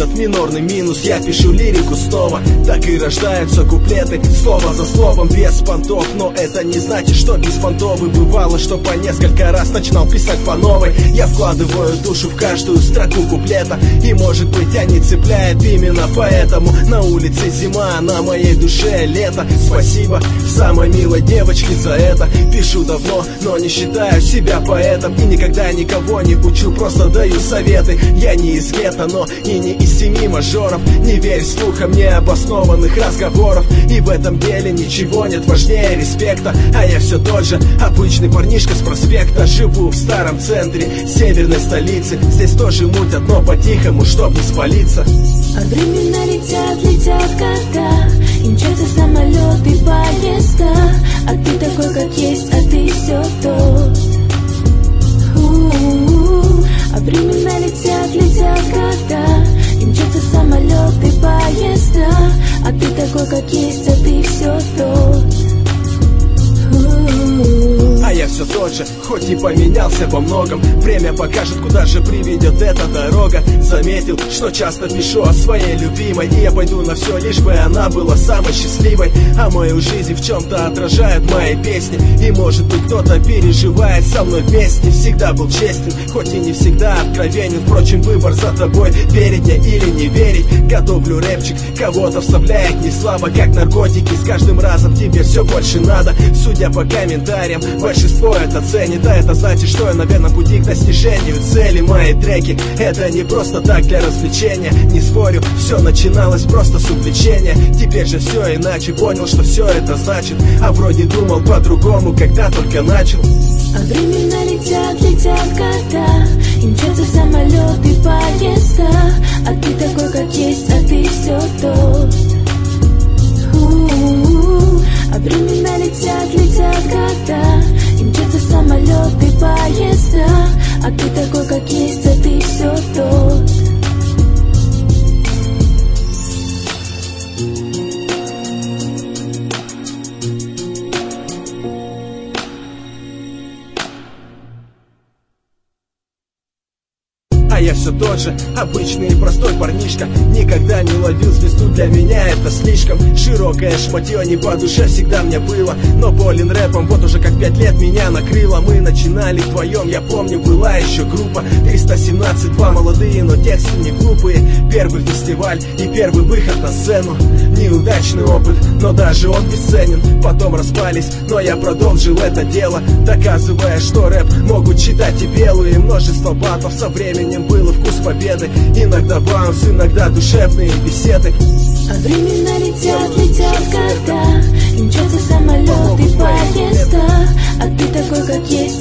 этот минорный минус. Я пишу лирику снова, так и рождаются куплеты, слово за словом, без понтов. Но это не значит, что беспонтовый. Бывало, что по несколько раз начинал писать по новой. Я вкладываю душу в каждую строку куплета, и может быть тебя не цепляет именно поэтому. На улице зима, на моей душе лето. Спасибо самой милой девочке за это. Пишу давно, но не считаю себя поэтом, и никогда никого не учу, просто даю советы. Я не из гетто, но и не из 7 мажоров. Не верь слухам необоснованных разговоров, и в этом деле ничего нет важнее респекта. А я все тот же обычный парнишка с проспекта. Живу в старом центре северной столицы. Здесь тоже мутят, но по-тихому, чтоб не спалиться. А времена летят, летят года, и мчатся самолеты, поезда. А ты такой, как есть, а ты все тот. А времена летят, летят года, и мчатся самолеты, поезда. А ты такой, как есть, а ты все тот. А я все тот же, хоть и поменялся во многом. Время покажет, куда же приведет эта дорога. Заметил, что часто пишу о своей любимой, и я пойду на все, лишь бы она была самой счастливой. А мою жизнь в чем-то отражают мои песни, и может быть кто-то переживает со мной вместе. Всегда был честен, хоть и не всегда откровенен. Впрочем, выбор за тобой, верить мне или не верить. Готовлю рэпчик, кого-то вставляет не слабо, как наркотики. С каждым разом тебе все больше надо. Судя по комментариям, большинство это ценит, а это значит, что я на верном пути к достижению цели. Мои треки — это не просто так для развлечения. Не спорю, все начиналось просто с увлечения. Теперь же все иначе, понял, что все это значит. А вроде думал по-другому, когда только начал. А времена летят, летят года, и мчатся самолеты, поезда. А ты такой, как есть, а ты все тот. А времена летят, летят года, и мчатся самолеты, поезда. А ты такой, как есть, а ты все тот. А я все тот же, обычный и простой парнишка. Никогда не ловил звезду, для меня это слишком. Широкое шматье не по душе всегда мне было, но болен рэпом вот уже как 5 лет меня накрыло. Мы начинали вдвоем, я помню, была еще группа 317, два молодые, но тексты не глупые. Первый фестиваль и первый выход на сцену. Неудачный опыт, но даже он бесценен. Потом распались, но я продолжил это дело, доказывая, что рэп могут читать и белые. Множество батлов со временем был и вкус победы. Иногда баунс, иногда душевные беседы. А времена летят, летят года, и мчатся самолеты, поезда. А ты такой, как есть,